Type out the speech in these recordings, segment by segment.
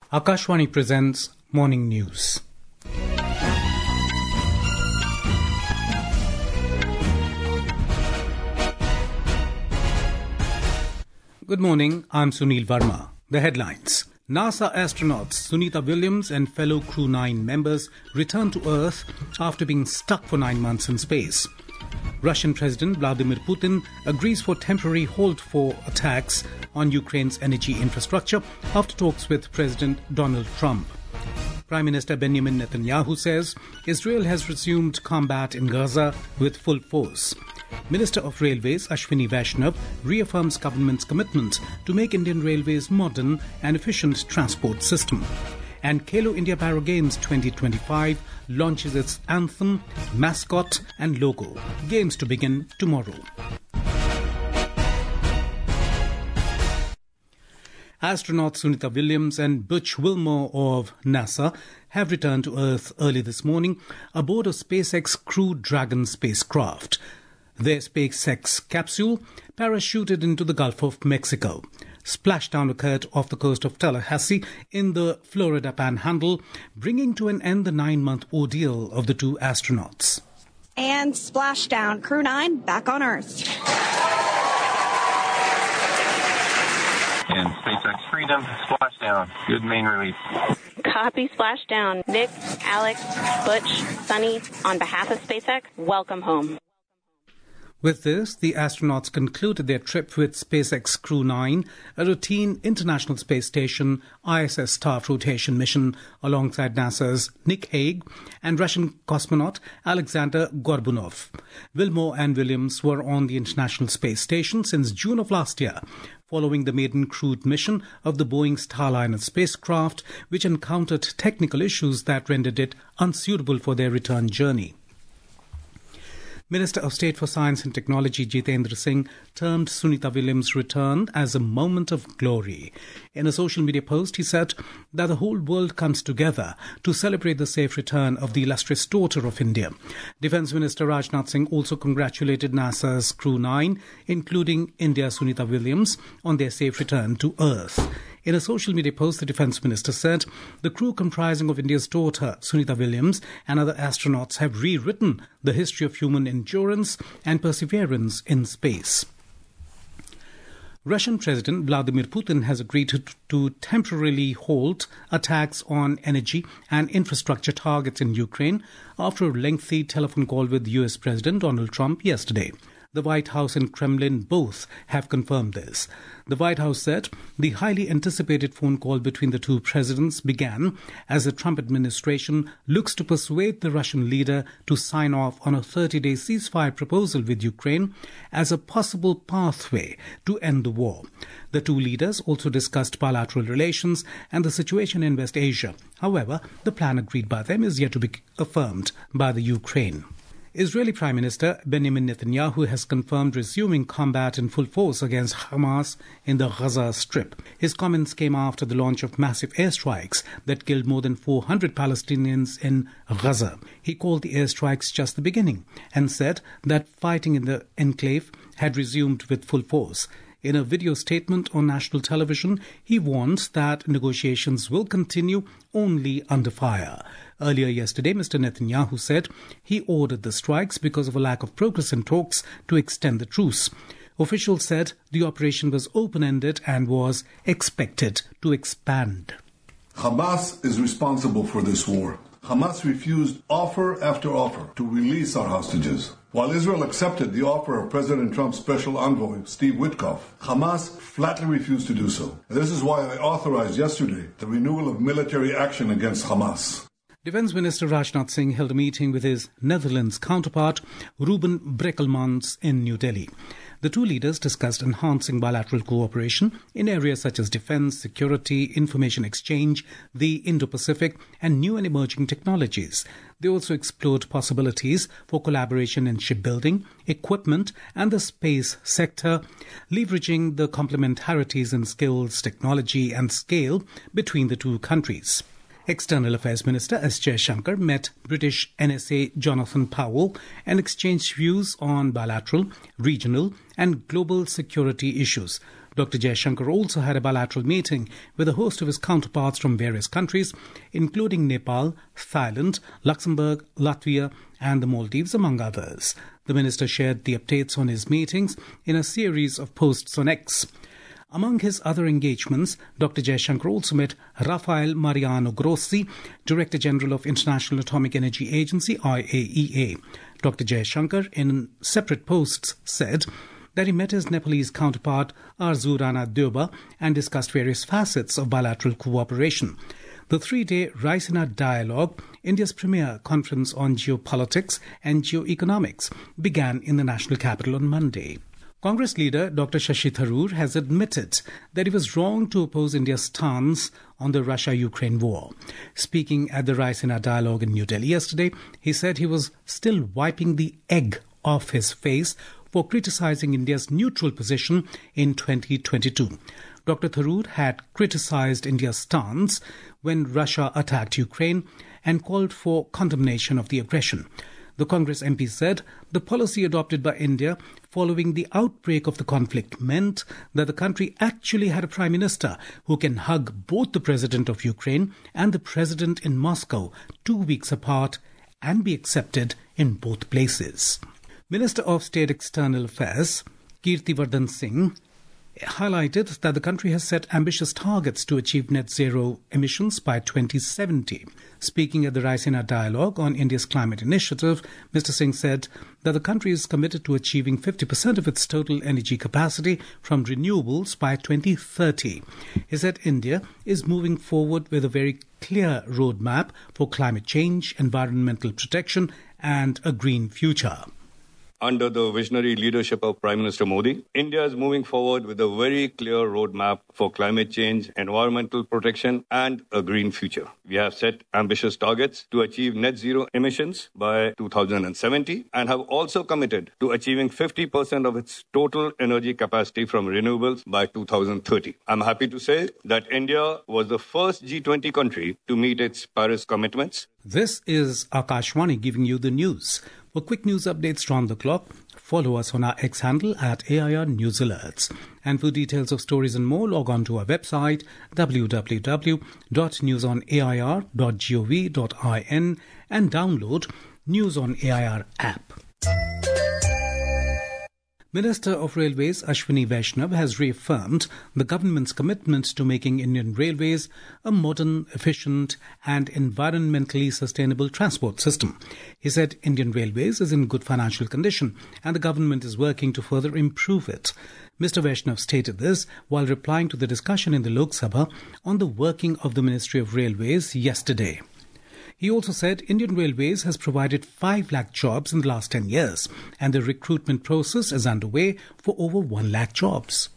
Akashvani presents Morning News. Good morning, I'm Sunil Verma. The headlines. NASA astronauts Sunita Williams and fellow Crew 9 members return to Earth after being stuck for 9 months in space. Russian President Vladimir Putin agrees for temporary halt for attacks on Ukraine's energy infrastructure after talks with President Donald Trump. Prime Minister Benjamin Netanyahu says Israel has resumed combat in Gaza with full force. Minister of Railways Ashwini Vaishnav reaffirms government's commitment to make Indian Railways modern and efficient transport system. And Khelo India Para Games 2025 launches its anthem, mascot and logo. Games to begin tomorrow. Astronauts Sunita Williams and Butch Wilmore of NASA have returned to Earth early this morning aboard a SpaceX Crew Dragon spacecraft. Their SpaceX capsule parachuted into the Gulf of Mexico. Splashdown occurred off the coast of Tallahassee in the Florida Panhandle, bringing to an end the 9-month ordeal of the two astronauts. And splashdown, Crew 9 back on Earth. And SpaceX Freedom, splashdown, good main release. Copy, splashdown. Nick, Alex, Butch, Sunny, on behalf of SpaceX, welcome home. With this, the astronauts concluded their trip with SpaceX Crew 9, a routine International Space Station ISS staff rotation mission alongside NASA's Nick Hague and Russian cosmonaut Alexander Gorbunov. Wilmore and Williams were on the International Space Station since June of last year, following the maiden crewed mission of the Boeing Starliner spacecraft, which encountered technical issues that rendered it unsuitable for their return journey. Minister of State for Science and Technology Jitendra Singh termed Sunita Williams' return as a moment of glory. In a social media post, he said that the whole world comes together to celebrate the safe return of the illustrious daughter of India. Defence Minister Rajnath Singh also congratulated NASA's Crew 9, including India's Sunita Williams, on their safe return to Earth. In a social media post, the Defence Minister said the crew comprising of India's daughter, Sunita Williams, and other astronauts have rewritten the history of human endurance and perseverance in space. Russian President Vladimir Putin has agreed to temporarily halt attacks on energy and infrastructure targets in Ukraine after a lengthy telephone call with US President Donald Trump yesterday. The White House and Kremlin both have confirmed this. The White House said the highly anticipated phone call between the two presidents began as the Trump administration looks to persuade the Russian leader to sign off on a 30-day ceasefire proposal with Ukraine as a possible pathway to end the war. The two leaders also discussed bilateral relations and the situation in West Asia. However, the plan agreed by them is yet to be affirmed by the Ukraine. Israeli Prime Minister Benjamin Netanyahu has confirmed resuming combat in full force against Hamas in the Gaza Strip. His comments came after the launch of massive airstrikes that killed more than 400 Palestinians in Gaza. He called the airstrikes just the beginning and said that fighting in the enclave had resumed with full force. In a video statement on national television, he warns that negotiations will continue only under fire. Earlier yesterday, Mr. Netanyahu said he ordered the strikes because of a lack of progress in talks to extend the truce. Officials said the operation was open-ended and was expected to expand. Hamas is responsible for this war. Hamas refused offer after offer to release our hostages. While Israel accepted the offer of President Trump's special envoy, Steve Witkoff, Hamas flatly refused to do so. This is why I authorized yesterday the renewal of military action against Hamas. Defence Minister Rajnath Singh held a meeting with his Netherlands counterpart, Ruben Brekelmans, in New Delhi. The two leaders discussed enhancing bilateral cooperation in areas such as defence, security, information exchange, the Indo-Pacific, and new and emerging technologies. They also explored possibilities for collaboration in shipbuilding, equipment, and the space sector, leveraging the complementarities in skills, technology, and scale between the two countries. External Affairs Minister S. Jaishankar met British NSA Jonathan Powell and exchanged views on bilateral, regional and global security issues. Dr. Jaishankar also had a bilateral meeting with a host of his counterparts from various countries, including Nepal, Thailand, Luxembourg, Latvia, and the Maldives, among others. The minister shared the updates on his meetings in a series of posts on X. Among his other engagements, Dr. Jaishankar also met Rafael Mariano Grossi, Director General of International Atomic Energy Agency, IAEA. Dr. Jaishankar, in separate posts, said that he met his Nepalese counterpart Arzu Rana Deuba and discussed various facets of bilateral cooperation. The three-day Raisina Dialogue, India's premier conference on geopolitics and geoeconomics, began in the national capital on Monday. Congress leader Dr. Shashi Tharoor has admitted that he was wrong to oppose India's stance on the Russia-Ukraine war. Speaking at the Raisina Dialogue in New Delhi yesterday, he said he was still wiping the egg off his face for criticizing India's neutral position in 2022. Dr. Tharoor had criticized India's stance when Russia attacked Ukraine and called for condemnation of the aggression. The Congress MP said the policy adopted by India following the outbreak of the conflict meant that the country actually had a prime minister who can hug both the president of Ukraine and the president in Moscow 2 weeks apart and be accepted in both places. Minister of State External Affairs Kirtivardhan Singh highlighted that the country has set ambitious targets to achieve net zero emissions by 2070. Speaking at the Raisina Dialogue on India's climate initiative, Mr. Singh said that the country is committed to achieving 50% of its total energy capacity from renewables by 2030. He said India is moving forward with a very clear roadmap for climate change, environmental protection, and a green future. Under the visionary leadership of Prime Minister Modi, India is moving forward with a very clear roadmap for climate change, environmental protection, and a green future. We have set ambitious targets to achieve net zero emissions by 2070 and have also committed to achieving 50% of its total energy capacity from renewables by 2030. I'm happy to say that India was the first G20 country to meet its Paris commitments. This is Akashwani giving you the news. For quick news updates round the clock, follow us on our X handle at AIR News Alerts. And for details of stories and more, log on to our website www.newsonair.gov.in and download News on AIR app. Minister of Railways Ashwini Vaishnav has reaffirmed the government's commitment to making Indian Railways a modern, efficient and environmentally sustainable transport system. He said Indian Railways is in good financial condition and the government is working to further improve it. Mr. Vaishnav stated this while replying to the discussion in the Lok Sabha on the working of the Ministry of Railways yesterday. He also said Indian Railways has provided 5 lakh jobs in the last 10 years and the recruitment process is underway for over 1 lakh jobs.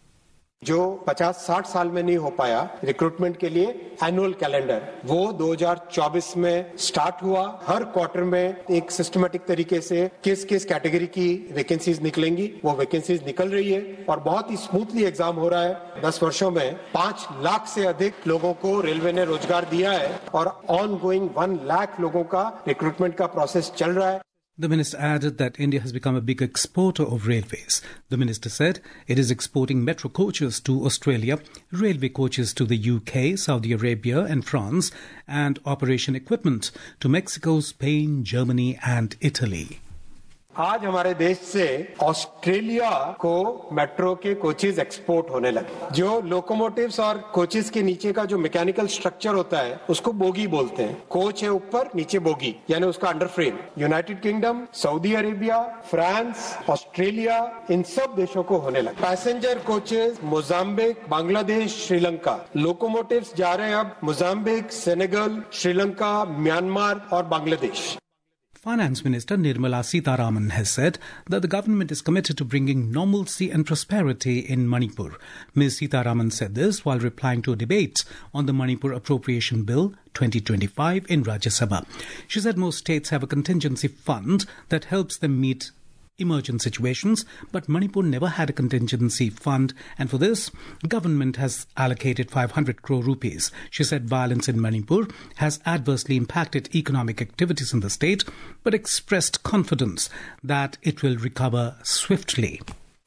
जो 50-60 साल में नहीं हो पाया recruitment के लिए annual calendar वो 2024 में स्टार्ट हुआ। हर क्वार्टर में एक सिस्टमैटिक तरीके से किस किस कैटेगरी की वैकेंसीज निकलेंगी वो वैकेंसीज निकल रही है और बहुत ही स्मूथली एग्जाम हो रहा है। 10 वर्षों में 5 लाख से अधिक लोगों को रेलवे ने रोजगार दिया है और ऑन गोइंग 1 लाख लोगों का रिक्रूटमेंट का प्रोसेस चल रहा है। The minister added that India has become a big exporter of railways. The minister said it is exporting metro coaches to Australia, railway coaches to the UK, Saudi Arabia and France, and operation equipment to Mexico, Spain, Germany and Italy. आज हमारे देश से Australia को metro के coaches export होने लगे। जो locomotives और कोचेस के नीचे का जो मैकेनिकल स्ट्रक्चर होता है उसको बोगी बोलते हैं। कोच है ऊपर, नीचे बोगी, यानी उसका underframe. United Kingdom, Saudi Arabia, France, Australia, इन सब देशों को होने लगे। Passenger coaches Mozambique, Bangladesh, Sri Lanka. Locomotives जा रहे हैं अब मोजाम्बिक, सेनेगल, श्रीलंका, म्यांमार और Bangladesh. Finance Minister Nirmala Sitharaman has said that the government is committed to bringing normalcy and prosperity in Manipur. Ms. Sitharaman said this while replying to a debate on the Manipur Appropriation Bill 2025 in Rajya Sabha. She said most states have a contingency fund that helps them meet emergent situations, but Manipur never had a contingency fund, and for this, government has allocated 500 crore rupees. She said violence in Manipur has adversely impacted economic activities in the state, but expressed confidence that it will recover swiftly.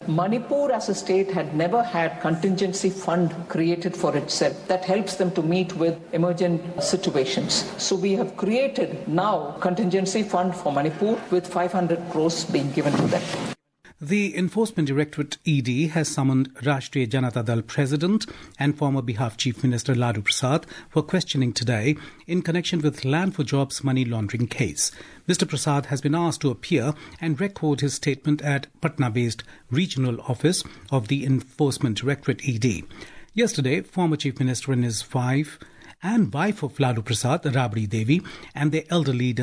Manipur as a state had never had contingency fund created for itself that helps them to meet with emergent situations. So we have created now contingency fund for Manipur with 500 crores being given to them. The Enforcement Directorate ED has summoned Rashtriya Janata Dal President and former Bihar Chief Minister Lalu Prasad for questioning today in connection with Land for Jobs money laundering case. Mr. Prasad has been asked to appear and record his statement at Patna-based regional office of the Enforcement Directorate ED. Yesterday, former Chief Minister and his wife of Lalu Prasad, Rabri Devi, and their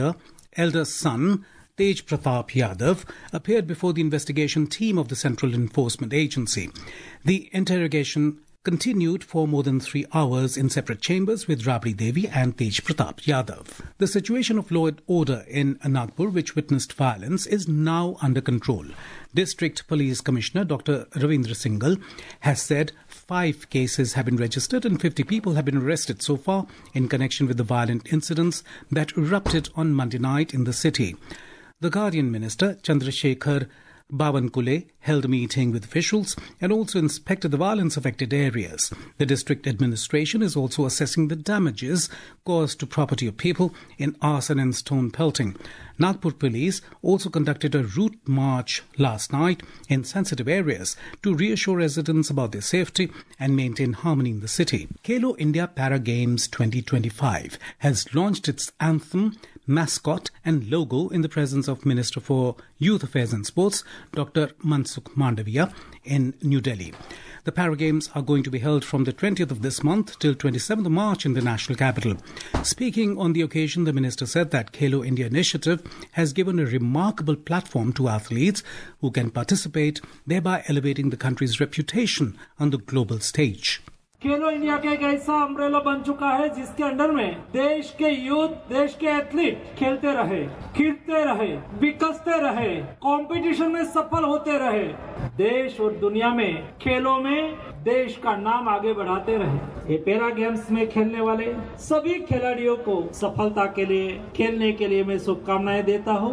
elder son, Tej Pratap Yadav, appeared before the investigation team of the Central Enforcement Agency. The interrogation continued for more than 3 hours in separate chambers with Rabri Devi and Tej Pratap Yadav. The situation of law and order in Nagpur, which witnessed violence, is now under control. District Police Commissioner Dr. Ravindra Singhal has said 5 cases have been registered and 50 people have been arrested so far in connection with the violent incidents that erupted on Monday night in the city. The Guardian Minister, Chandrasekhar Bawankule, held a meeting with officials and also inspected the violence-affected areas. The district administration is also assessing the damages caused to property of people in arson and stone pelting. Nagpur Police also conducted a route march last night in sensitive areas to reassure residents about their safety and maintain harmony in the city. Khelo India Para Games 2025 has launched its anthem, mascot and logo in the presence of Minister for Youth Affairs and Sports, Dr. Mansukh Mandaviya, in New Delhi. The Para Games are going to be held from the 20th of this month till 27th of March in the national capital. Speaking on the occasion, the minister said that Khelo India initiative has given a remarkable platform to athletes who can participate, thereby elevating the country's reputation on the global stage. Khelo India का एक ऐसा umbrella बन चुका है जिसके under में देश के यूथ, देश के एथलीट खेलते रहे, खिलते रहे, विकसते रहे, कंपटीशन में सफल होते रहे, देश और दुनिया में खेलों में देश का नाम आगे बढ़ाते रहे। ये पैरा गेम्स में खेलने वाले सभी खिलाड़ियों को सफलता के लिए, खेलने के लिए मैं शुभकामनाएं देता हूं।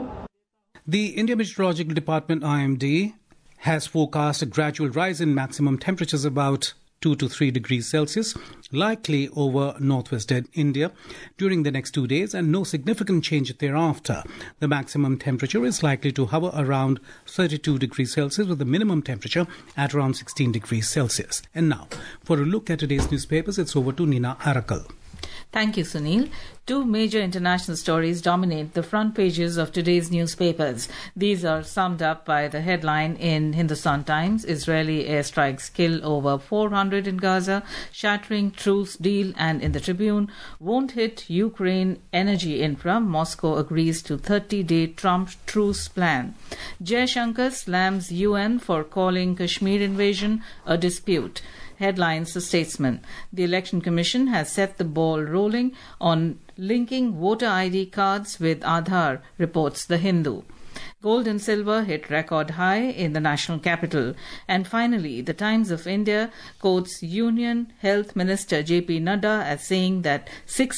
The India Meteorological Department IMD has forecast a gradual rise in maximum temperatures about 2 to 3 degrees Celsius, likely over northwest India during the next 2 days, and no significant change thereafter. The maximum temperature is likely to hover around 32 degrees Celsius with the minimum temperature at around 16 degrees Celsius. And now, for a look at today's newspapers, it's over to Nina Arakal. Thank you, Sunil. 2 major international stories dominate the front pages of today's newspapers. These are summed up by the headline in Hindustan Times: Israeli airstrikes kill over 400 in Gaza, shattering truce deal, and in the Tribune, won't hit Ukraine energy infra, Moscow agrees to 30-day Trump truce plan. Jaishankar slams UN for calling Kashmir invasion a dispute. Headlines The Statesman: The Election Commission has set the ball rolling on linking voter ID cards with Aadhaar, reports The Hindu. Gold and silver hit record high in the national capital. And finally, the Times of India quotes Union Health Minister J.P. Nadda as saying that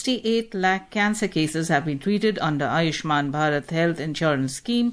68 lakh cancer cases have been treated under Ayushman Bharat Health Insurance Scheme,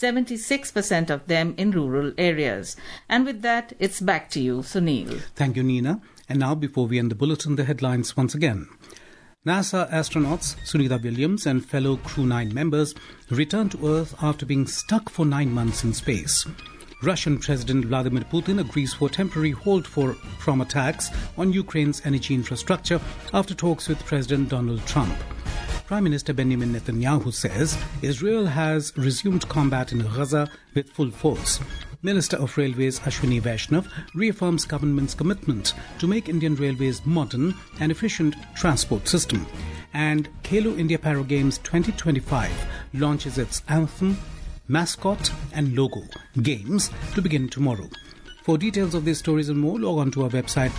76% of them in rural areas. And with that, it's back to you, Sunil. Thank you, Nina. And now, before we end the bulletin, the headlines once again. NASA astronauts Sunita Williams and fellow Crew 9 members returned to Earth after being stuck for 9 months in space. Russian President Vladimir Putin agrees for a temporary halt from attacks on Ukraine's energy infrastructure after talks with President Donald Trump. Prime Minister Benjamin Netanyahu says Israel has resumed combat in Gaza with full force. Minister of Railways Ashwini Vaishnav reaffirms government's commitment to make Indian Railways modern and efficient transport system. And Khelo India Para Games 2025 launches its anthem, mascot and logo games to begin tomorrow. For details of these stories and more, log on to our website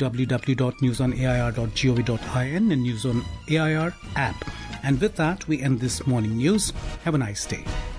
www.newsonair.gov.in and News on AIR app. And with that, we end this morning news. Have a nice day.